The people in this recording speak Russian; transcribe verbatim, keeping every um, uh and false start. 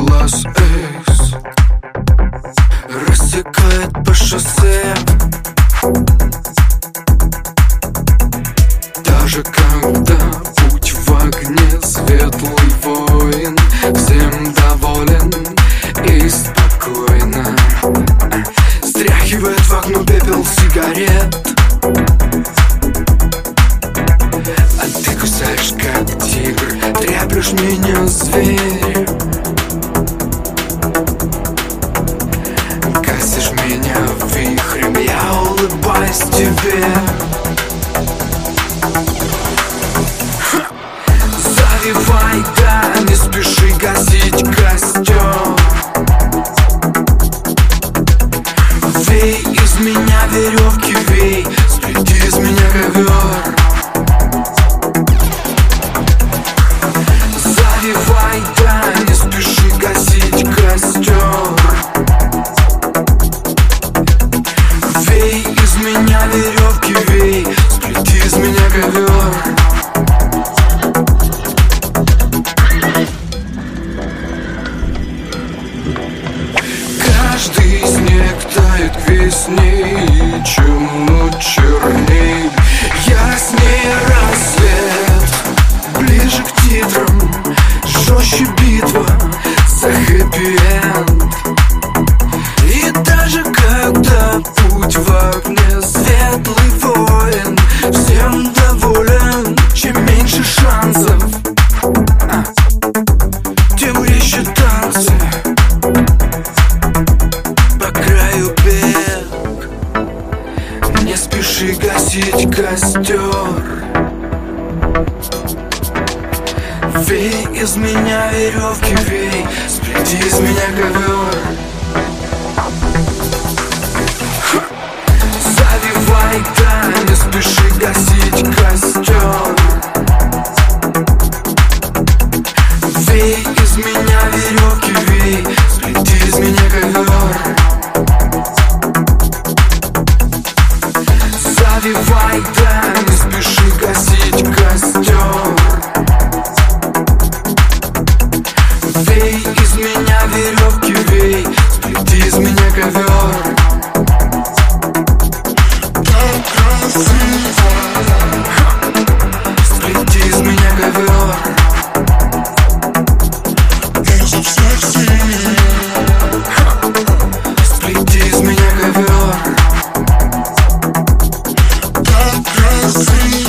Класс Эйс рассекает по шоссе. Даже когда путь в огне, светлый воин всем доволен и спокойно стряхивает в окно пепел сигарет. А ты кусаешь как тигр, треплешь меня, зверь. Гасишь меня вихрем, я улыбаюсь тебе. Завивай, да, не спеши гасить костер. Вей из меня веревки, вей, сплети из меня ковер. Завивай, да, не спеши гасить костер. Вей из меня веревки, вей, сплети из меня ковер. Каждый снег тает к весне, и чем черней яснее рассвет. Ближе к титрам, жестче битва за хэппи-энд. И даже когда путь в огне, светлый воин всем доволен. Чем меньше шансов, а, тем резче танцы. Не спеши гасить костер. Вей из меня веревки, вей, сплети из меня ковер. Завивай, да, не спеши гасить костер. Вей из меня веревки, вей, сплети из меня ковер. Завивай, да, не спеши гасить костер. Вей из меня веревки, вей, сплети из меня ковер. Так красиво, сплети из меня ковер. Безо всех сил, сплети из меня ковер. See